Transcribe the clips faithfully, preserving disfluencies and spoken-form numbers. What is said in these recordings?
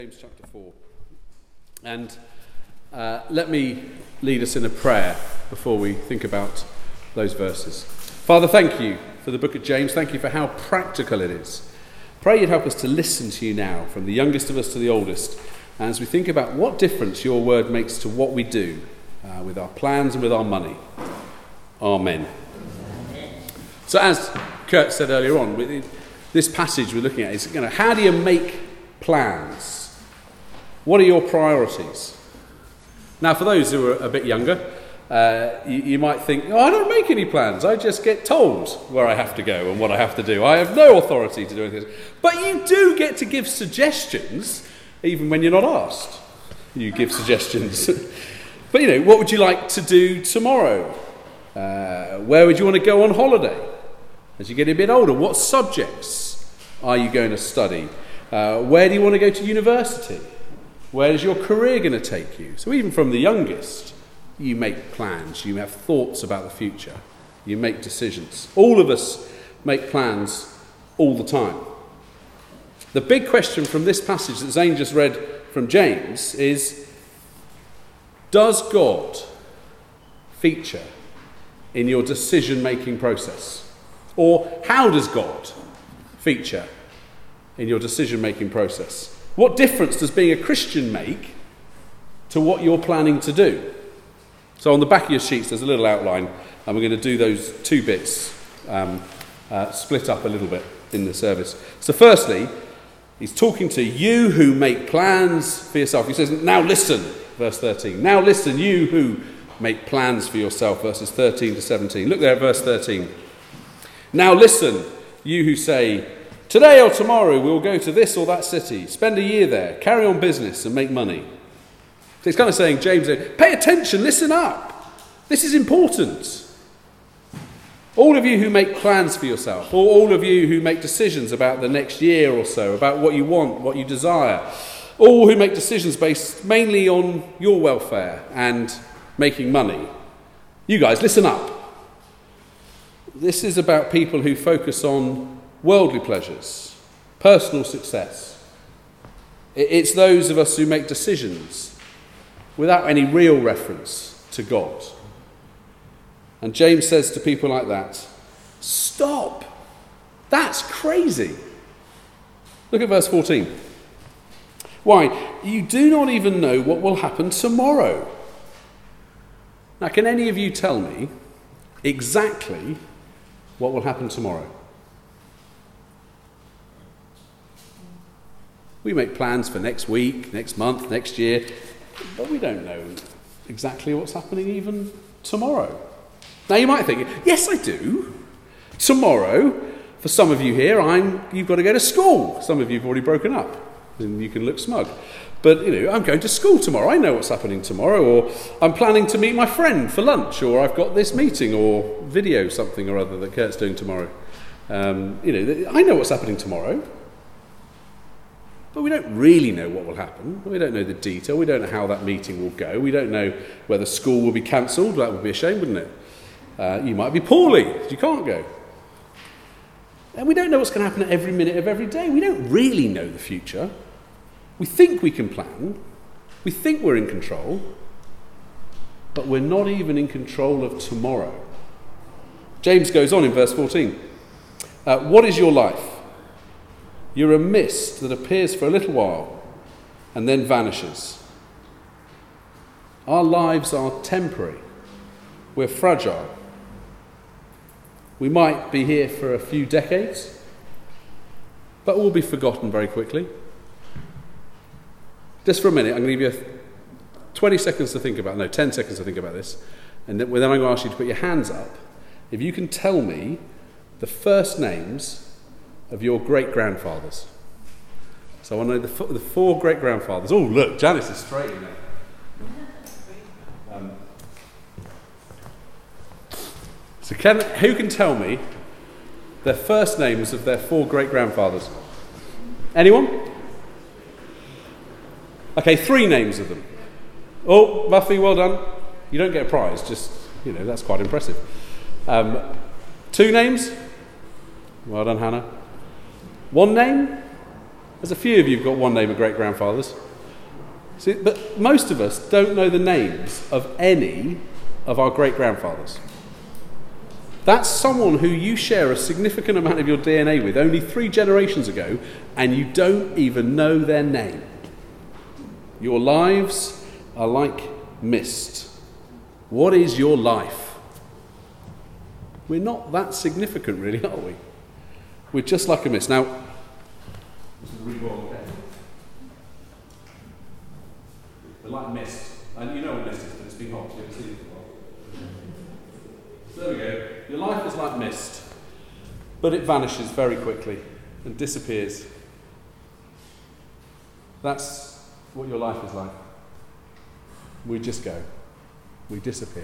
James chapter four. And uh, let me lead us in a prayer before we think about those verses. Father, thank you for the book of James. Thank you for how practical it is. Pray you'd help us to listen to you now, from the youngest of us to the oldest, as we think about what difference your word makes to what we do uh, with our plans and with our money. Amen. Amen. So as Kurt said earlier on, this passage we're looking at is, you know, how do you make plans? What are your priorities? Now, for those who are a bit younger, uh, you, you might think, oh, I don't make any plans. I just get told where I have to go and what I have to do. I have no authority to do anything. But you do get to give suggestions, even when you're not asked. You give suggestions. But, you know, what would you like to do tomorrow? Uh, where would you want to go on holiday? As you get a bit older, what subjects are you going to study? Uh, where do you want to go to university? Where is your career going to take you? So even from the youngest, you make plans, you have thoughts about the future, you make decisions. All of us make plans all the time. The big question from this passage that Zane just read from James is, does God feature in your decision-making process? Or how does God feature in your decision-making process? What difference does being a Christian make to what you're planning to do? So on the back of your sheets there's a little outline, and we're going to do those two bits um, uh, split up a little bit in the service. So firstly, he's talking to you who make plans for yourself. He says, now listen, verse thirteen. Now listen, you who make plans for yourself, verses thirteen to seventeen. Look there at verse thirteen. Now listen, you who say, today or tomorrow we'll go to this or that city, spend a year there, carry on business and make money. So it's kind of saying, James, pay attention, listen up. This is important. All of you who make plans for yourself, or all of you who make decisions about the next year or so, about what you want, what you desire, all who make decisions based mainly on your welfare and making money, you guys, listen up. This is about people who focus on worldly pleasures, personal success. It's those of us who make decisions without any real reference to God. And James says to people like that, stop! That's crazy! Look at verse fourteen. Why? You do not even know what will happen tomorrow. Now, can any of you tell me exactly what will happen tomorrow? We make plans for next week, next month, next year, but we don't know exactly what's happening even tomorrow. Now you might think, yes I do. Tomorrow, for some of you here, I'm, you've got to go to school. Some of you have already broken up, and you can look smug. But, you know, I'm going to school tomorrow. I know what's happening tomorrow. Or I'm planning to meet my friend for lunch. Or I've got this meeting or video something or other that Kurt's doing tomorrow. Um, you know, I know what's happening tomorrow. But we don't really know what will happen. We don't know the detail. We don't know how that meeting will go. We don't know whether school will be cancelled. That would be a shame, wouldn't it? Uh, you might be poorly. You can't go. And we don't know what's going to happen at every minute of every day. We don't really know the future. We think we can plan. We think we're in control. But we're not even in control of tomorrow. James goes on in verse fourteen. Uh, what is your life? You're a mist that appears for a little while and then vanishes. Our lives are temporary. We're fragile. We might be here for a few decades, but we'll be forgotten very quickly. Just for a minute, I'm going to give you twenty seconds to think about, no, ten seconds to think about this, and then I'm going to ask you to put your hands up. If you can tell me the first names of your great-grandfathers. So I want to know the, f- the four great-grandfathers. Oh, look, Janice is straight in there. Um, so can, who can tell me their first names of their four great-grandfathers? Anyone? Okay, three names of them. Oh, Buffy, well done. You don't get a prize, just, you know, that's quite impressive. Um, two names? Well done, Hannah. One name? There's a few of you who've got one name of great-grandfathers. See, but most of us don't know the names of any of our great-grandfathers. That's someone who you share a significant amount of your D N A with only three generations ago, and you don't even know their name. Your lives are like mist. What is your life? We're not that significant, really, are we? We're just like a mist. Now, this is a really well okay. We're like mist. And you know what mist is, but it's been hot. You haven't seen it for a while. So there we go. Your life is like mist, but it vanishes very quickly and disappears. That's what your life is like. We just go. We disappear.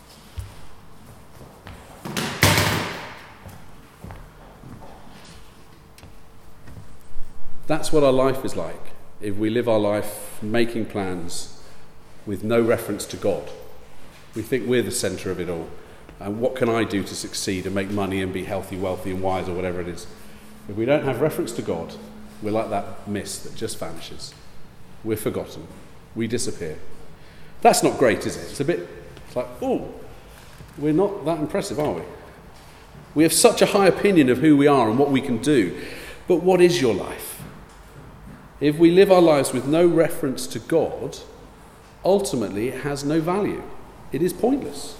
That's what our life is like if we live our life making plans with no reference to God. We think we're the centre of it all. And what can I do to succeed and make money and be healthy, wealthy and wise or whatever it is? If we don't have reference to God, we're like that mist that just vanishes. We're forgotten. We disappear. That's not great, is it? It's a bit, it's like, oh, we're not that impressive, are we? We have such a high opinion of who we are and what we can do. But what is your life? If we live our lives with no reference to God, ultimately it has no value. It is pointless.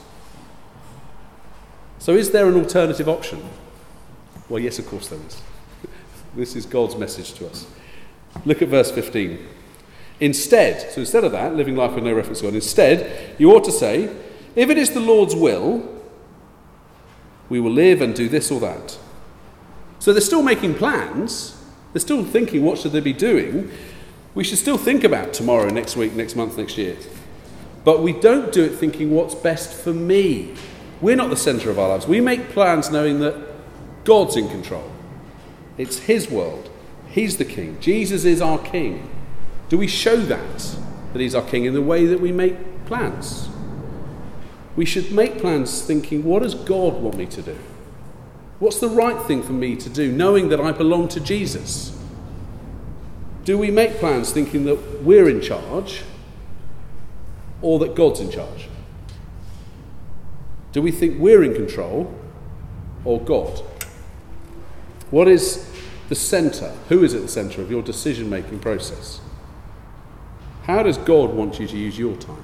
So is there an alternative option? Well, yes, of course there is. This is God's message to us. Look at verse fifteen. Instead, so instead of that, living life with no reference to God, instead, you ought to say, if it is the Lord's will, we will live and do this or that. So they're still making plans. They're still thinking, what should they be doing? We should still think about tomorrow, next week, next month, next year. But we don't do it thinking, what's best for me? We're not the centre of our lives. We make plans knowing that God's in control. It's his world. He's the king. Jesus is our king. Do we show that, that he's our king, in the way that we make plans? We should make plans thinking, what does God want me to do? What's the right thing for me to do, knowing that I belong to Jesus? Do we make plans thinking that we're in charge or that God's in charge? Do we think we're in control or God? What is the centre? Who is at the centre of your decision-making process? How does God want you to use your time?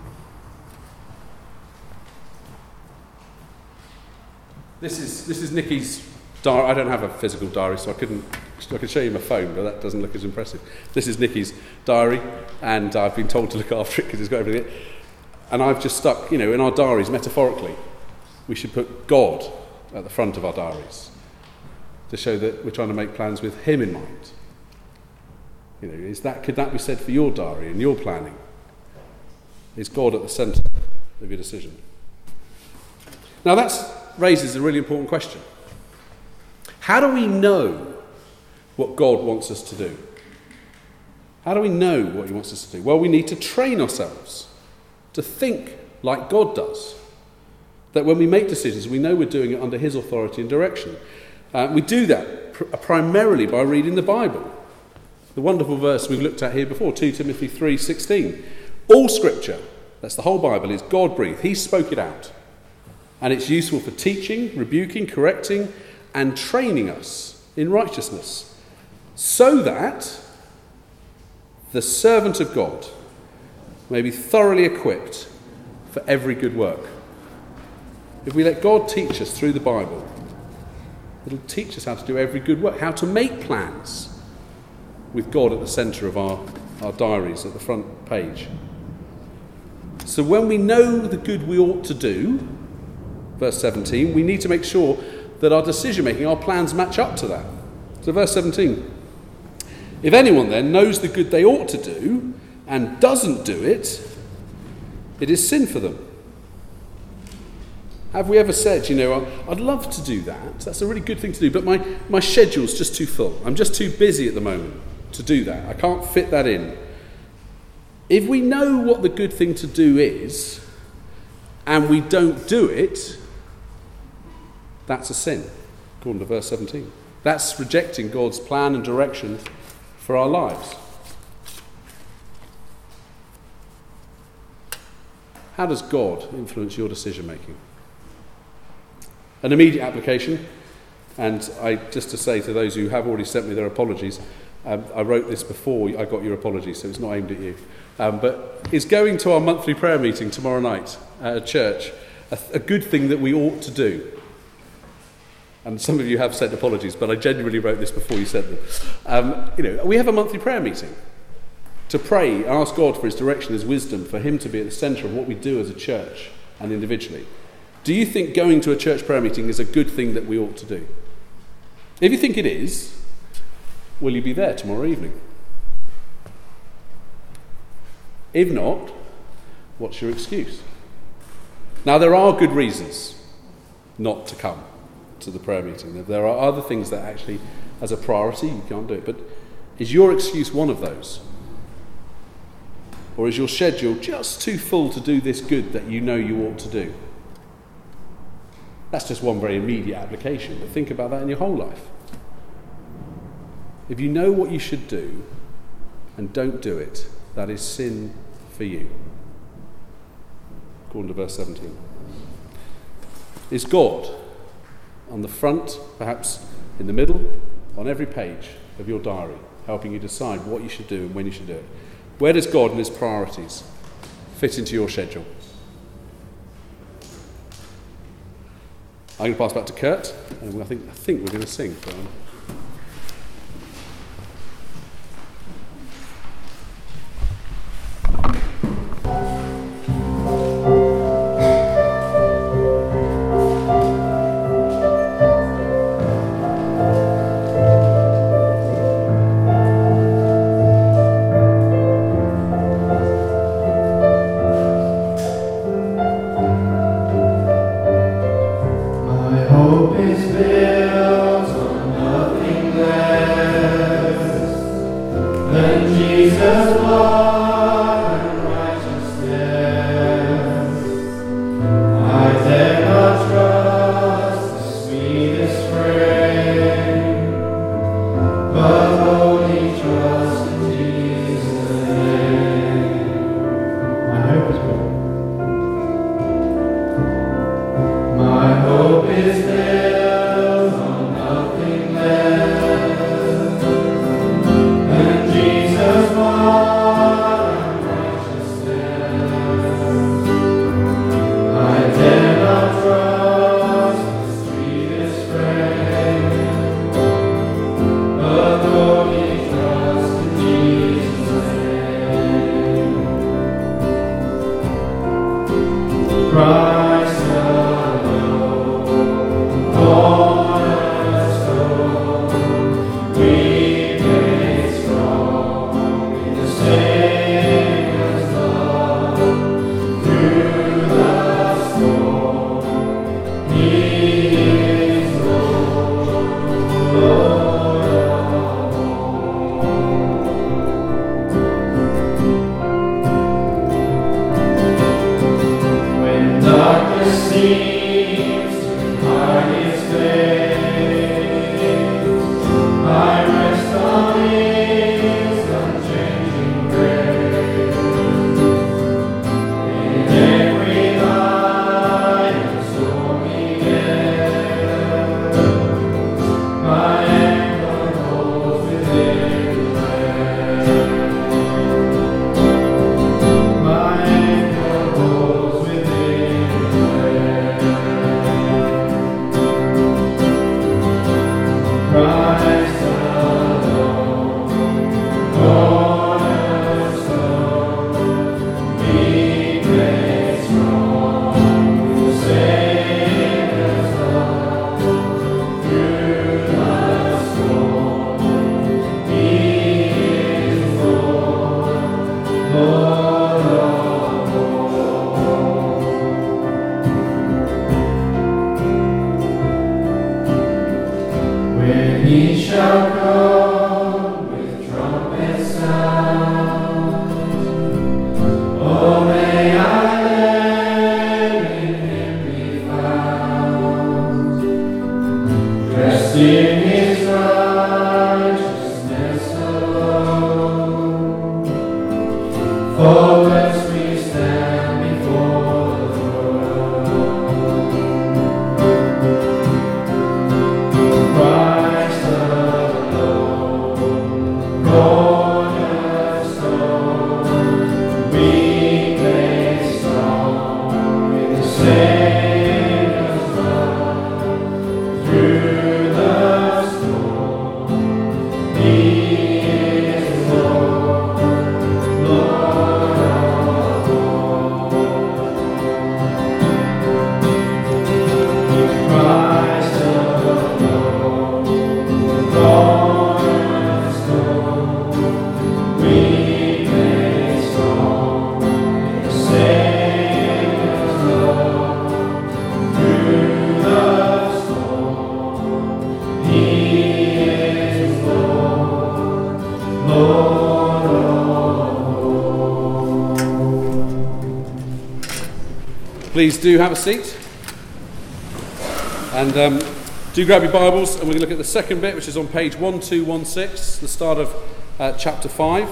This is this is Nikki's diary. I don't have a physical diary, so I couldn't. I could show you my phone, but that doesn't look as impressive. This is Nikki's diary, and I've been told to look after it because it's got everything in it. And I've just stuck, you know, in our diaries, metaphorically, we should put God at the front of our diaries to show that we're trying to make plans with him in mind. You know, is that could that be said for your diary and your planning? Is God at the centre of your decision? Now that raises a really important question. How do we know what God wants us to do? How do we know what he wants us to do? Well, we need to train ourselves to think like God does. That when we make decisions, we know we're doing it under his authority and direction. Uh, we do that pr- primarily by reading the Bible. The wonderful verse we've looked at here before, Second Timothy three sixteen. All scripture, that's the whole Bible, is God-breathed. He spoke it out. And it's useful for teaching, rebuking, correcting, and training us in righteousness, so that the servant of God may be thoroughly equipped for every good work. If we let God teach us through the Bible, it'll teach us how to do every good work, how to make plans with God at the centre of our, our diaries at the front page. So when we know the good we ought to do, verse seventeen, we need to make sure that our decision-making, our plans match up to that. So verse seventeen, if anyone then knows the good they ought to do and doesn't do it, it is sin for them. Have we ever said, you know, I'd love to do that, that's a really good thing to do, but my, my schedule's just too full. I'm just too busy at the moment to do that. I can't fit that in. If we know what the good thing to do is, and we don't do it, that's a sin, according to verse seventeen. That's rejecting God's plan and direction for our lives. How does God influence your decision making? An immediate application, and I just to say to those who have already sent me their apologies, um, I wrote this before I got your apologies, so it's not aimed at you. Um, but is going to our monthly prayer meeting tomorrow night at a church a, a good thing that we ought to do? And some of you have sent apologies, but I genuinely wrote this before you sent them. Um, you know, we have a monthly prayer meeting to pray, ask God for his direction, his wisdom, for him to be at the centre of what we do as a church and individually. Do you think going to a church prayer meeting is a good thing that we ought to do? If you think it is, will you be there tomorrow evening? If not, what's your excuse? Now, there are good reasons not to come to the prayer meeting. There are other things that actually, as a priority, you can't do it. But is your excuse one of those? Or is your schedule just too full to do this good that you know you ought to do? That's just one very immediate application, but think about that in your whole life. If you know what you should do and don't do it, that is sin for you. According to verse seventeen. Is God on the front, perhaps in the middle, on every page of your diary, helping you decide what you should do and when you should do it? Where does God and his priorities fit into your schedule? I'm going to pass back to Kurt, and I think, I think we're going to sing. For him. In his righteousness alone. Faultless we stand before the throne. Christ alone, cornerstone, weak made strong in the Savior's love. Through the storm, He is Lord, Lord of all. In Christ alone, cornerstone, weak made strong in the Savior's love. Through the storm, He is Lord, Lord of all. Please do have a seat. And um, do grab your Bibles, and we're going to look at the second bit, which is on page one two one six, the start of uh, chapter five.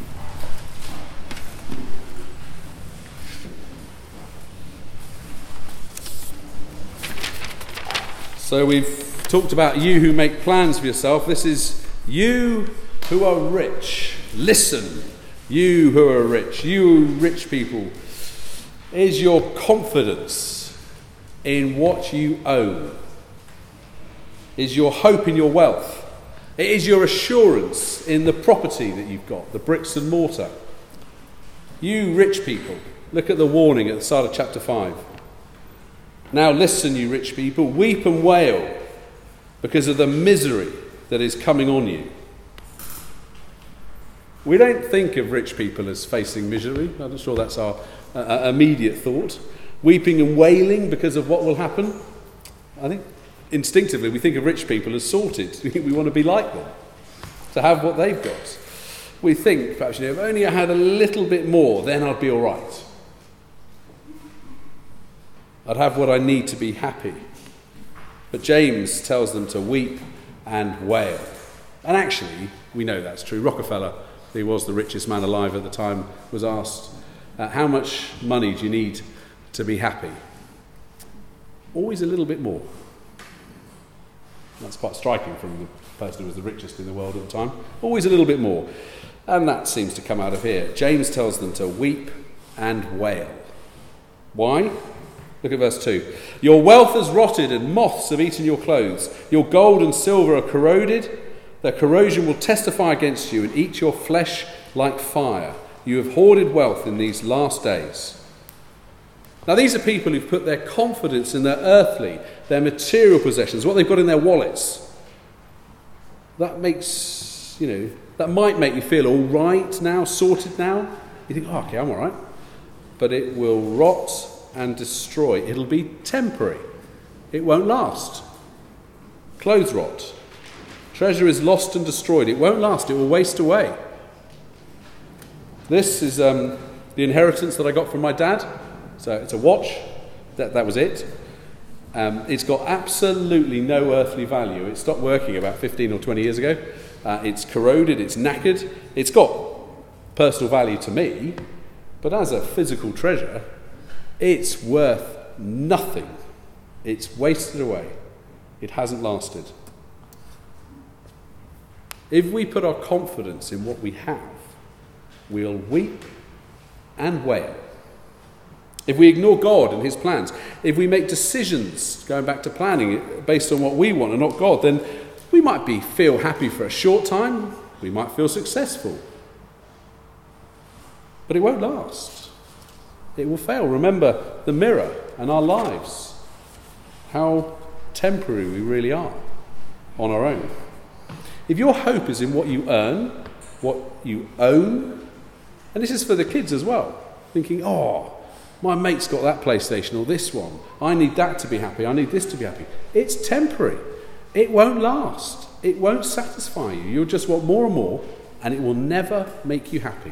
So we've talked about you who make plans for yourself. This is you who are rich. Listen, you who are rich, you rich people. Is your confidence in what you own? Is your hope in your wealth? It is your assurance in the property that you've got, the bricks and mortar. You rich people, look at the warning at the start of chapter five. Now listen, you rich people, weep and wail because of the misery that is coming on you. We don't think of rich people as facing misery. I'm not sure that's our uh, immediate thought. Weeping and wailing because of what will happen. I think instinctively we think of rich people as sorted. We want to be like them, to have what they've got. We think, perhaps, you know, if only I had a little bit more, then I'd be all right. I'd have what I need to be happy. But James tells them to weep and wail. And actually, we know that's true. Rockefeller, he was the richest man alive at the time, was asked, uh, how much money do you need to be happy? Always a little bit more. That's quite striking from the person who was the richest in the world at the time. Always a little bit more. And that seems to come out of here. James tells them to weep and wail. Why? Look at verse two. Your wealth has rotted and moths have eaten your clothes. Your gold and silver are corroded. Their corrosion will testify against you and eat your flesh like fire. You have hoarded wealth in these last days. Now these are people who've put their confidence in their earthly, their material possessions, what they've got in their wallets. That makes, you know, that might make you feel all right now, sorted now. You think, oh, okay, I'm all right. But it will rot and destroy. It'll be temporary. It won't last. Clothes rot. Treasure is lost and destroyed. It won't last. It will waste away. This is um, the inheritance that I got from my dad. So it's a watch. That, that was it. Um, it's got absolutely no earthly value. It stopped working about fifteen or twenty years ago. Uh, it's corroded. It's knackered. It's got personal value to me. But as a physical treasure, it's worth nothing. It's wasted away. It hasn't lasted. If we put our confidence in what we have, we'll weep and wail. If we ignore God and his plans, if we make decisions, going back to planning, based on what we want and not God, then we might be feel happy for a short time. We might feel successful. But it won't last. It will fail. Remember the mirror and our lives. How temporary we really are on our own. If your hope is in what you earn, what you own, and this is for the kids as well, thinking, oh, my mate's got that PlayStation or this one. I need that to be happy. I need this to be happy. It's temporary. It won't last. It won't satisfy you. You'll just want more and more, and it will never make you happy.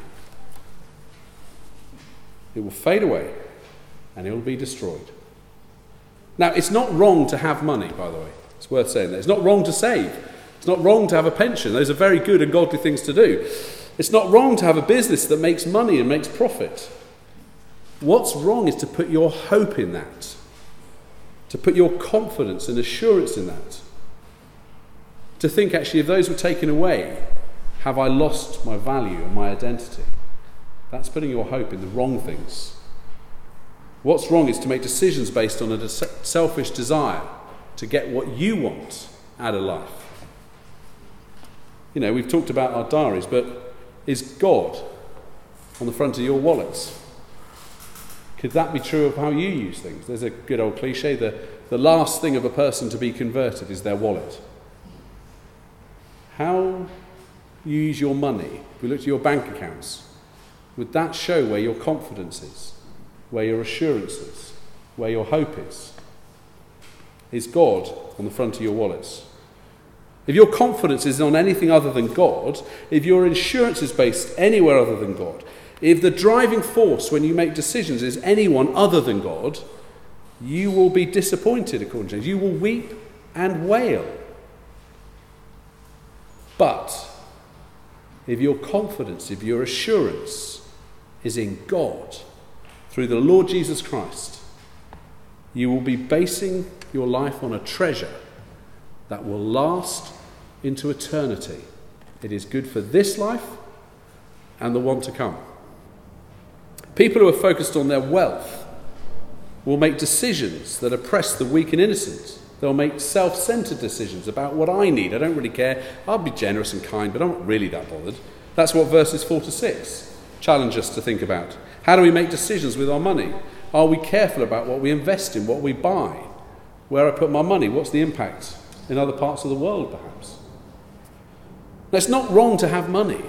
It will fade away, and it will be destroyed. Now, it's not wrong to have money, by the way. It's worth saying that. It's not wrong to save. It's not wrong to have a pension. Those are very good and godly things to do. It's not wrong to have a business that makes money and makes profit. What's wrong is to put your hope in that, to put your confidence and assurance in that, to think actually if those were taken away, have I lost my value and my identity? That's putting your hope in the wrong things. What's wrong is to make decisions based on a selfish desire to get what you want out of life. You know, we've talked about our diaries, but is God on the front of your wallets? Could that be true of how you use things? There's a good old cliche, the, the last thing of a person to be converted is their wallet. How you use your money, if we look at your bank accounts, would that show where your confidence is, where your assurance is, where your hope is? Is God on the front of your wallets? If your confidence is on anything other than God, if your insurance is based anywhere other than God, if the driving force when you make decisions is anyone other than God, you will be disappointed, according to James. You will weep and wail. But if your confidence, if your assurance is in God, through the Lord Jesus Christ, you will be basing your life on a treasure that will last into eternity. It is good for this life and the one to come. People who are focused on their wealth will make decisions that oppress the weak and innocent. They'll make self-centered decisions about what I need. I don't really care. I'll be generous and kind, but I'm not really that bothered. That's what verses four to six challenge us to think about. How do we make decisions with our money? Are we careful about what we invest in, what we buy, where I put my money? What's the impact in other parts of the world, perhaps? Now, it's not wrong to have money.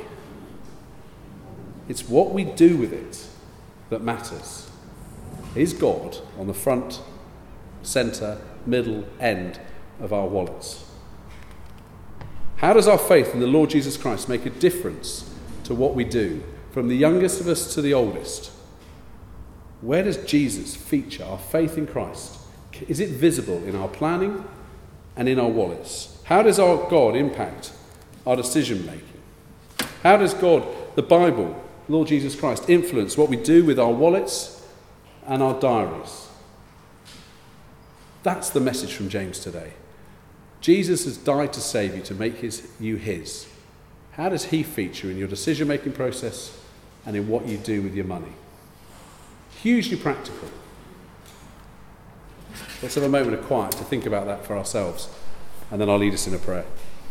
It's what we do with it that matters. Is God on the front, centre, middle, end of our wallets? How does our faith in the Lord Jesus Christ make a difference to what we do, from the youngest of us to the oldest? Where does Jesus feature, our faith in Christ? Is it visible in our planning and in our wallets? How does our God impact our decision making? How does God, the Bible, Lord Jesus Christ, influence what we do with our wallets and our diaries? That's the message from James today. Jesus has died to save you, to make his, you his. How does he feature in your decision-making process and in what you do with your money? Hugely practical. Let's have a moment of quiet to think about that for ourselves, and then I'll lead us in a prayer.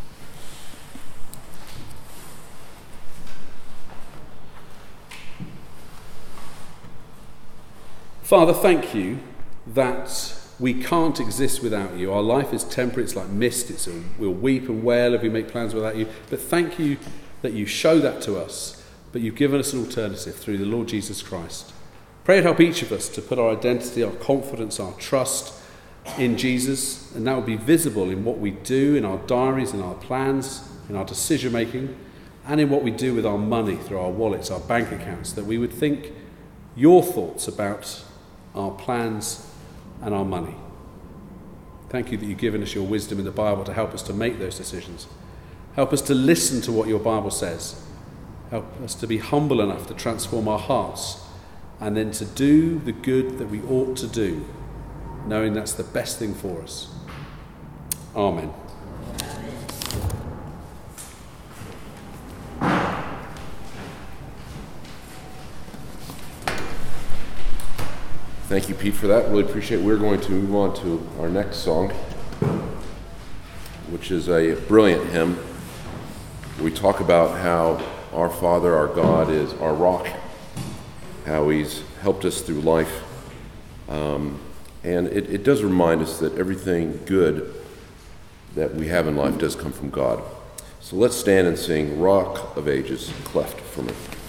Father, thank you that we can't exist without you. Our life is temporary, it's like mist, it's a, we'll weep and wail if we make plans without you. But thank you that you show that to us, but you've given us an alternative through the Lord Jesus Christ. Pray and help each of us to put our identity, our confidence, our trust in Jesus, and that will be visible in what we do, in our diaries, in our plans, in our decision making, and in what we do with our money through our wallets, our bank accounts, that we would think your thoughts about our plans and our money. Thank you that you've given us your wisdom in the Bible to help us to make those decisions. Help us to listen to what your Bible says. Help us to be humble enough to transform our hearts and then to do the good that we ought to do, knowing that's the best thing for us. Amen. Thank you, Pete, for that. Really appreciate it. We're going to move on to our next song, which is a brilliant hymn. We talk about how our Father, our God, is our rock, how he's helped us through life. Um, and it, it does remind us that everything good that we have in life does come from God. So let's stand and sing Rock of Ages, Cleft for Me.